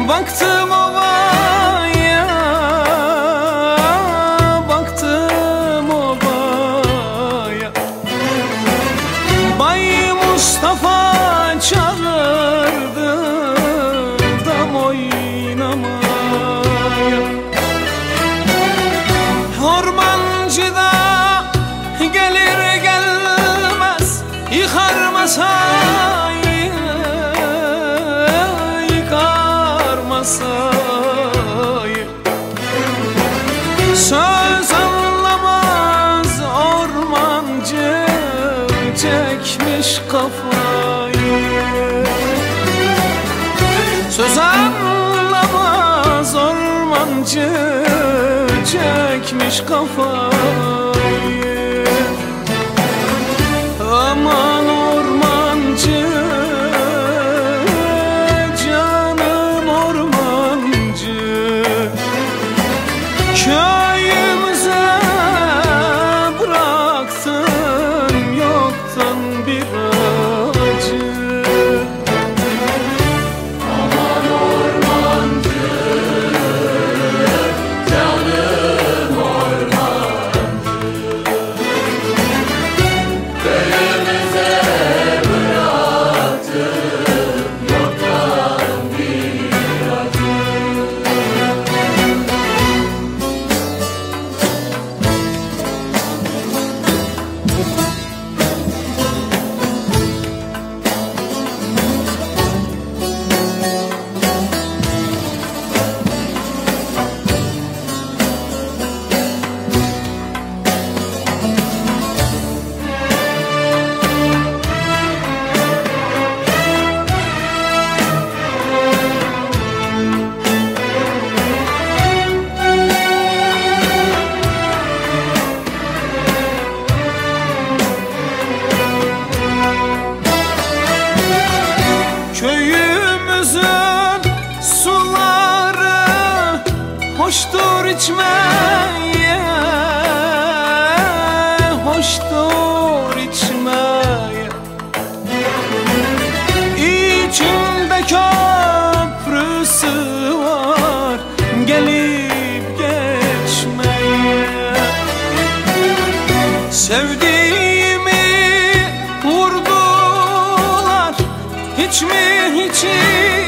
Baktım ovaya, baktım ovaya. Bay Mustafa çağırdı dam oynamaya. Ormancı da gelir gelmez yıkar masayı, yıkar masayı. Söz anlamaz ormancı, çekmiş kafayı. Söz anlamaz ormancı, çekmiş kafayı. Aman ormancı, canım ormancı, köyümüze bıraktın yoktan bir acı. Aman ormancı, canım ormancı, köyümüze bıraktın yoktan bir acı. Köyümüzün suları hoştur içmeye, hoştur içmeye. İçinde köprüsü var gelip geçmeye. Sevdiğimi vurdular, hiç mi hiç